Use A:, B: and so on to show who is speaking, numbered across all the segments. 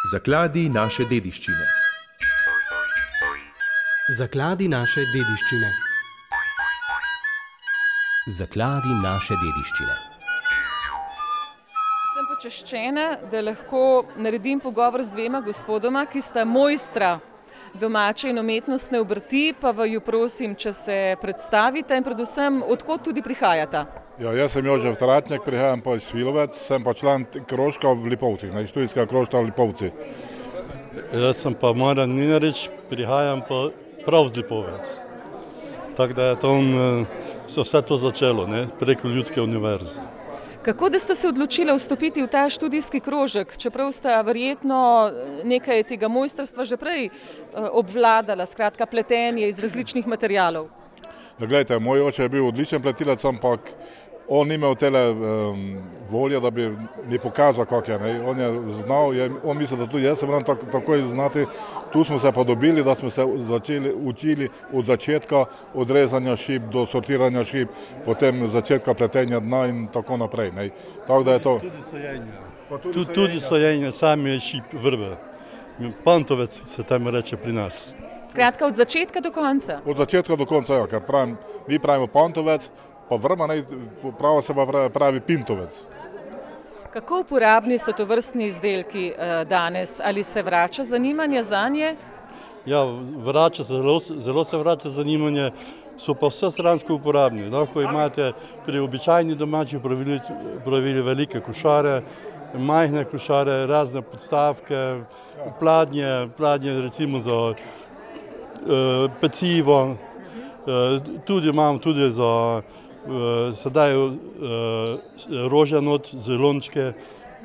A: Zakladi naše dediščine.
B: Zakladi naše dediščine.
C: Zakladi naše dediščine.
D: Sem počaščena, da lahko naredim pogovor z dvema gospodoma, ki sta mojstra domače in umetnostne obrti, pa vaju prosim, če se predstavite in predvsem, odkot tudi prihajata.
E: Ja, jaz sem Jožef Tratnjak, prihajam pa iz Svilovec, sem pa član krožka v Lipovcih, študijskega krožka v Lipovci.
F: Jaz sem pa Marjan Mlinarič, prihajam pa prav z Lipovec. Tako da je tam se vse to začelo, preko Ljudske univerze.
D: Kako da ste se odločili vstopiti v ta študijski krožek, čeprav sta verjetno nekaj tega mojstrstva že prej obvladala, skratka pletenje iz različnih materialov?
E: Glejte, moj oče je bil odličen pletilec, ampak on ni imel tele volje, da bi mi pokazal, kako je. On je znal, on misli, da tudi jaz se moram takoj znati. Tu smo se pa dobili, da smo se učili od začetka, od rezanja šip do sortiranja šip, potem začetka pletenja dna in tako naprej. Tako da je to.
F: Tudi sojenje, sami šip vrbe. Pantovec se tam reče pri nas.
D: Skratka, od začetka do konca?
E: Od začetka do konca, ja, ker mi pravimo pantovec, pa vrba, pravo se pa pravi pintovec.
D: Kako uporabni so tovrstni izdelki danes? Ali se vrača zanimanje zanje?
F: Ja, zelo se vrača zanimanje, so pa vsestransko uporabni. Lahko imate pri običajni domači pravili velike košare, majhne košare, razne podstavke, pladnje recimo za pecivo, tudi imam tudi za sedaj rože not, zelončke.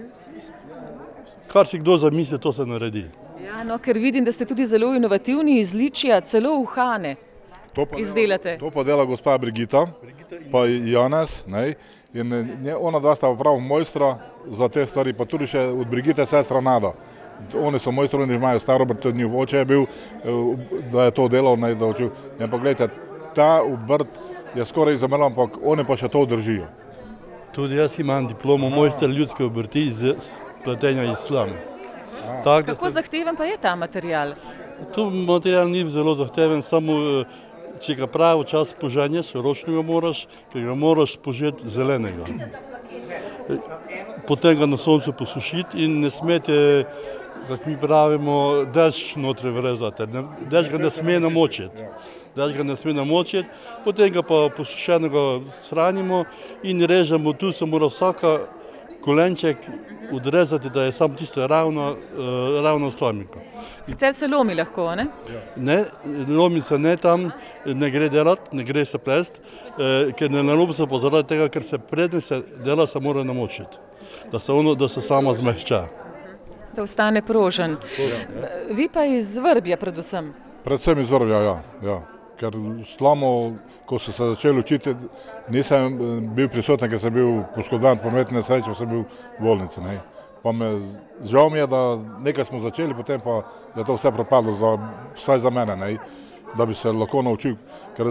F: Kar si kdo zamisli, to se naredi.
D: Ja, no, ker vidim, da ste tudi zelo inovativni, izličja, celo uhane izdelate.
E: To pa dela gospa Brigita, pa Janez, in ona dva sta prav mojstra za te stvari, pa tudi še od Brigite sestra Nada. Oni so mojstri, oni imajo staro obrt, to njih oče je bil, da je to delal, da učil. Ampak gledajte, ta obrt je skoraj izumrla, ampak oni pa še to držijo.
F: Tudi jaz imam diplomo mojster ljudske obrti iz pletenja iz slame.
D: Kako zahteven pa je ta material?
F: To material ni zelo zahteven, samo če ga pravi čas poženješ, ročno ga moraš, ker ga moraš požeti zelenega. Potem ga na soncu posušiti in ne smete, kako mi pravimo, dež notri vrezati. Dež ga ne sme namočiti. Potem ga pa posušenega shranimo in režemo. Tu se mora vsaka kolenček odrezati, da je samo tisto ravno slamika.
D: Sicer se lomi lahko, ne?
F: Ne, lomi se ne tam, ne gre delati, ne gre se plesti, ker ne nalomi se pa zaradi tega, ker se predne se dela, se mora namočiti, da se sama zmehča.
D: Da ostane prožen. Vi pa iz Vrbja predvsem?
E: Predvsem iz Vrbja, ja. Ker slamo, ko so se začeli učiti, nisem bil prisoten, ker sem bil poškodovan po prometni nesreči, pa sem bil v bolnici. Pa žal mi je, da nekaj smo začeli, potem pa je to vse propadlo, vsaj za mene, da bi se lahko naučil. Ker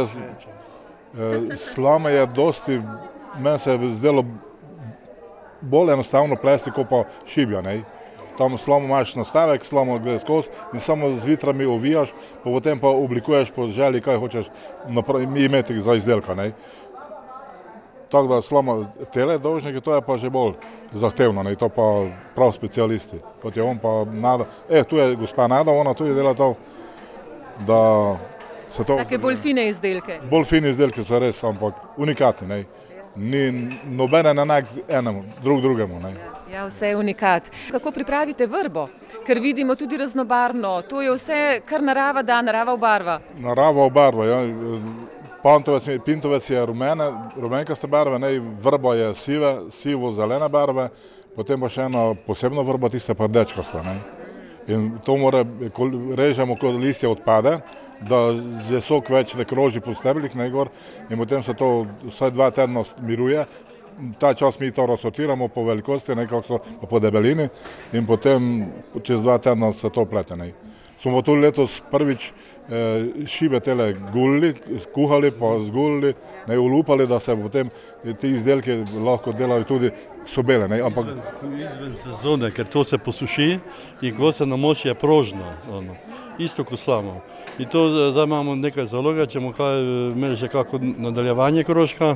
E: slame je dosti, meni se je zdelo bolj enostavno plesti, kot pa šibja. Tam slamo imaš nastavek, slamo gre skozi in samo z vitrami ovijaš, pa potem pa oblikuješ po želji, kaj hočeš imeti za izdelka. Tako da slamo tele dolžnike, to je pa že bolj zahtevno, to pa prav specialisti. Kot je on pa Nada, tu je gospa Nada, ona tudi dela to, da se to...
D: Take bolj fine izdelke.
E: Bolj fine izdelke so res, ampak unikatni, Ni nobene enak enemu, drugemu.
D: Ja, vse je unikat. Kako pripravite vrbo? Ker vidimo tudi raznobarno. To je vse, kar narava da, narava obarva.
E: Narava obarva, ja. Pintovec je rumenkaste barve, vrba je sivo-zelene barve, potem pa še ena posebna vrba, tista pa rdečkasta. In to režemo, ko listje odpade, da je sok več ne kroži po steblih, in potem se to vsaj 2 tedna miruje. Ta čas mi to razsortiramo po velikosti, nekako so po debelini in potem čez 2 tedna se to plete. Smo pa tudi letos prvič šibe tele gulili, kuhali pa zgulili, ne ulupali, da se potem ti izdelki lahko delajo tudi so bele. Ne? Ampak
F: Izven sezone, ker to se posuši in ko se namoči je prožno, isto kot slamo. In to zdaj imamo nekaj zaloga, če bomo imeli še kako nadaljevanje krožka,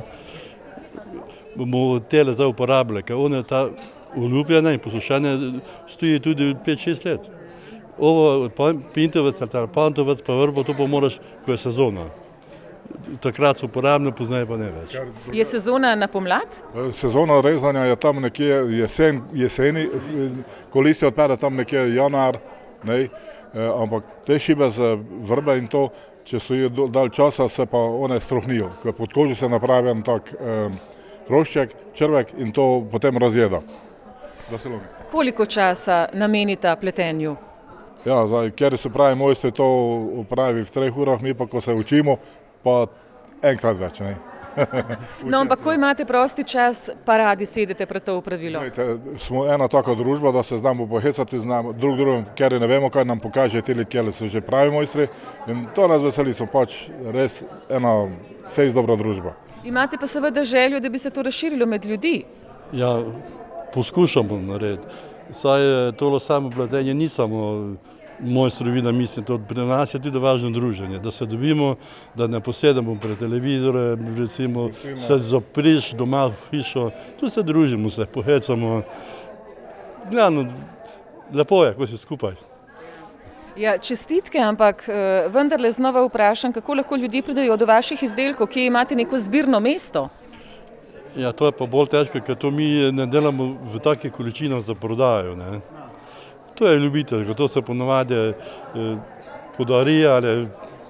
F: bomo tele zdaj uporabljali, ker one ta olupljene in posušene stoji tudi 5-6 let. Ovo pintovec ali pantovec pa vrbo, to pa moraš, ko je sezona. Takrat so uporabne, poznaje pa ne več.
D: Je sezona na pomlad?
E: Sezona rezanja je tam nekje jeseni, ko listje odpade tam nekje januar, ne? Ampak te šibe z vrbe in to, če stojijo dalj časa, se pa one strohnijo. Pod kožo se napravi en tak rošček, črvek in to potem razjeda. Da se lomi.
D: Koliko časa namenita pletenju?
E: Ja, zdaj, ker so pravi mojstri to upravi v 3 urah, mi pa ko se učimo, pa enkrat več. Ne?
D: No, ampak ko imate prosti čas, pa radi sedete pred to opravilo?
E: Smo ena taka družba, da se znamo pohecati, znamo drugim, ker ne vemo, kaj nam pokaže tili, kjer so že pravi mojstri. In to nas veseli, smo pač res ena fejs dobra družba.
D: Imate pa seveda željo, da bi se to razširilo med ljudi?
F: Ja, poskušamo narediti. Saj tolo samo pletenje ni samo mojstrovina, mislim, to pri nas je tudi važno druženje, da se dobimo, da ne posedamo pred televizorem, recimo se zapriš doma v hišo, tu se družimo, se pohecamo. Glavno, lepo je, ko si skupaj.
D: Ja, čestitke, ampak vendarle znova vprašam, kako lahko ljudje pridejo do vaših izdelkov, kje imate neko zbirno mesto?
F: Ja, to je pa bolj težko, ker to mi ne delamo v takih količinah za prodajo. Ne. To je ljubiteljsko, to se ponovadi podari ali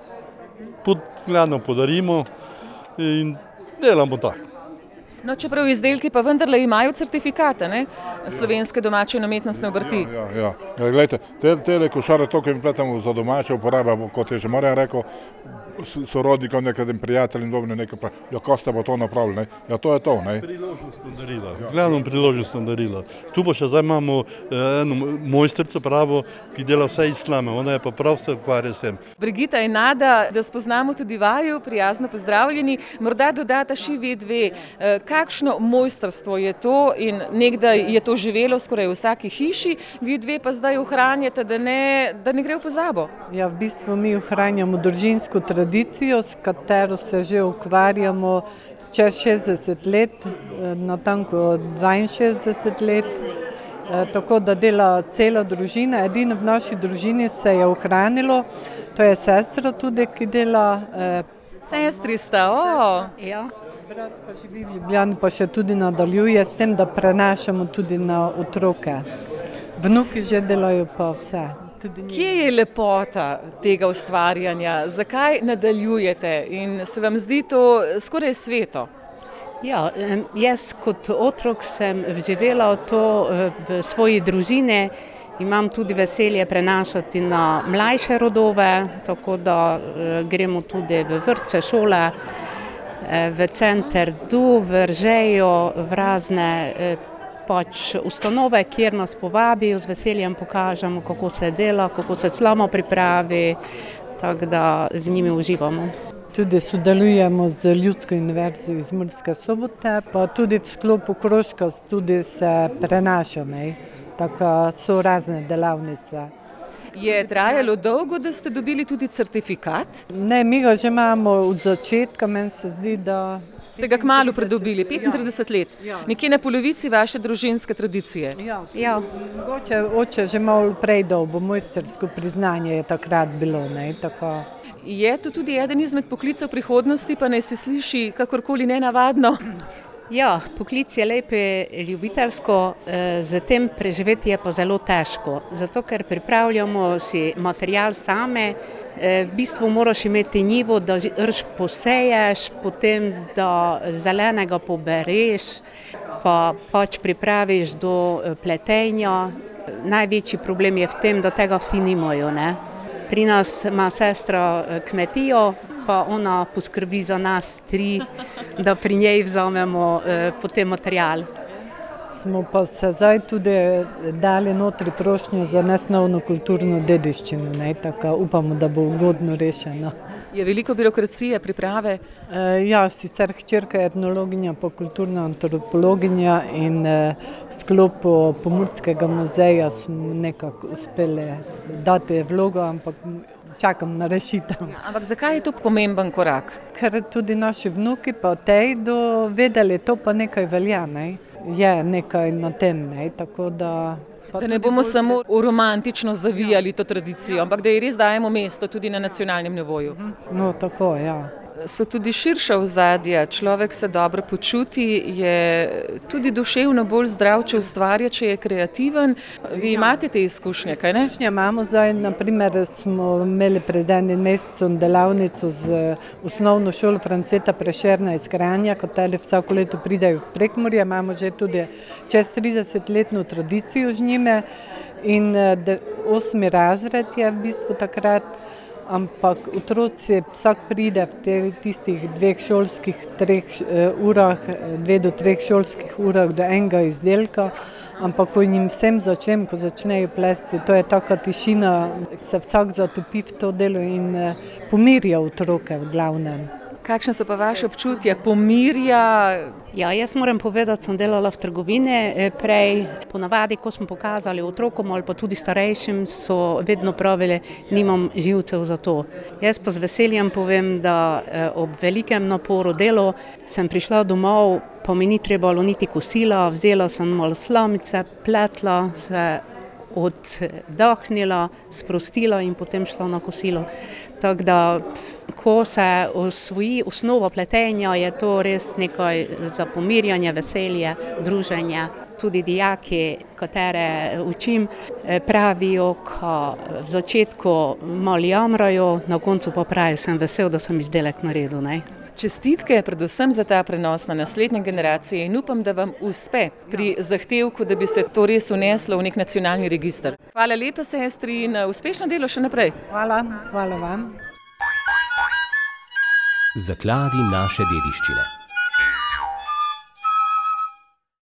F: glavno podarimo in delamo tako.
D: No, čeprav izdelki pa vendarle imajo certifikate, ne? Slovenske domače in umetnostne obrti.
E: Ja. Glejte, te košare, to, ki mi pletemo za domače uporabe, kot je že Marjan rekel, sorodnikom, nekadim prijateljem, dobrim nekaj pravi, ja, ko ste pa to napravili, ne? Ja, to je to, ne?
F: Priložnostno darilo, glavno priložnostno darilo. Tu pa še zdaj imamo eno mojstrico pravo, ki dela vse iz slame, ona je pa prav se ukvarja s tem.
D: Brigita in Nada, da spoznamo tudi vaju, prijazno pozdravljeni, morda dodata še dve, kakšno mojstrstvo je to in nekdaj je to živelo skoraj v vsaki hiši, vi dve pa zdaj ohranjate, da ne gre v pozabo.
G: Ja, v bistvu mi ohranjamo družinsko tradicijo, s katero se že ukvarjamo čez 60 let, natanko 62 let, tako da dela cela družina. Edino v naši družini se je ohranilo, to je sestra tudi, ki dela.
D: Sestri sta,
G: Ja. Brat pa živi v Ljubljani, pa še tudi nadaljuje s tem, da prenašamo tudi na otroke. Vnuki že delajo pa vse.
D: Kje je lepota tega ustvarjanja? Zakaj nadaljujete in se vam zdi to skoraj sveto?
H: Ja, jaz kot otrok sem živela to v svoji družini, imam tudi veselje prenašati na mlajše rodove, tako da gremo tudi v vrtce, šole, v center Du, v Ržejo, v razne ustanove, kjer nas povabijo, z veseljem pokažemo, kako se dela, kako se slamo pripravi, tako da z njimi uživamo.
G: Tudi sodelujemo z Ljudsko univerzo iz Murske Sobote, pa tudi v sklopu krožka tudi se prenaša, tako so razne delavnice.
D: Je trajalo dolgo, da ste dobili tudi certifikat?
G: Ne, mi ga že imamo od začetka, meni se zdi, da...
D: Ste ga kmalu pridobili, 35 let, nekje na polovici vaše družinske tradicije.
G: Ja. Mogoče oče že malo prej dobil, mojstersko priznanje je takrat bilo, tako.
D: Je to tudi eden izmed poklicev prihodnosti, pa naj se sliši kakorkoli nenavadno?
H: Ja, poklic je lepo, ljubiteljsko, z tem preživeti je pa zelo težko, zato ker pripravljamo si material same, v bistvu moraš imeti njivo, da rž poseješ, potem da zelenega pobereš, pa pač pripraviš do pletenja. Največji problem je v tem, da tega vsi nimajo, ne. Pri nas ima sestra kmetijo, pa ona poskrbi za nas tri, da pri njej vzamemo potem material.
G: Smo pa se zdaj tudi dali notri prošnjo za nesnovno kulturno dediščino, ne, tako upamo, da bo ugodno rešeno.
D: Je veliko birokracije, priprave?
G: Ja, sicer hčerka je etnologinja pa kulturna antropologinja in sklopu Pomurskega muzeja smo nekako uspeli dati vlogo, ampak čakam na rešitev.
D: Ampak zakaj je to pomemben korak?
G: Ker tudi naši vnuki pa tej dovedeli, to pa nekaj velja, ne? Je nekaj na tem, ne? Tako da...
D: Da ne bomo samo romantično zavijali to tradicijo, ampak da ji res dajemo mesto tudi na nacionalnem nivoju.
G: No, tako, ja.
D: So tudi širša ozadja, človek se dobro počuti, je tudi duševno bolj zdrav, če ustvarja, če je kreativen. Vi imate te izkušnje, kaj ne?
G: Izkušnje imamo zdaj, naprimer smo imeli pred enim mesecem delavnico z osnovno šolo Franceta Prešerna iz Kranja, kateri vsako leto pridejo v Prekmurje, imamo že tudi čez 30-letno tradicijo z njime in 8. razred je v bistvu takrat. Ampak otroci vsak pride v tistih 2 šolskih 3 urah, 2 do 3 šolskih urah do enega izdelka, ampak ko jim vsem ko začnejo plesti, to je taka tišina, se vsak zatopi v to delo in pomirja otroke v glavnem.
D: Kakšne so pa vaše občutje? Pomirja?
H: Ja, jaz moram povedati, sem delala v trgovini prej. Ponavadi, ko smo pokazali otrokom ali pa tudi starejšim, so vedno pravili, nimam živcev za to. Jaz pa z veseljem povem, da ob velikem naporu delo sem prišla domov, pa mi ni trebalo niti kosila, vzela sem malo slamice, pletla, se oddahnila, sprostila in potem šla na kosilo. Tako da, ko se osvoji osnovo pletenja, je to res nekaj za pomirjanje, veselje, druženje. Tudi dijaki, katere učim, pravijo, ko v začetku malo jamrajo, na koncu pa pravijo, sem vesel, da sem izdelek naredil, ne.
D: Čestitke predvsem za ta prenos na naslednje generacije in upam, da vam uspe pri zahtevku, da bi se to res uneslo v nek nacionalni register. Hvala lepa, sestri, in uspešno delo še naprej.
G: Hvala vam.
C: Zakladi naše dediščine.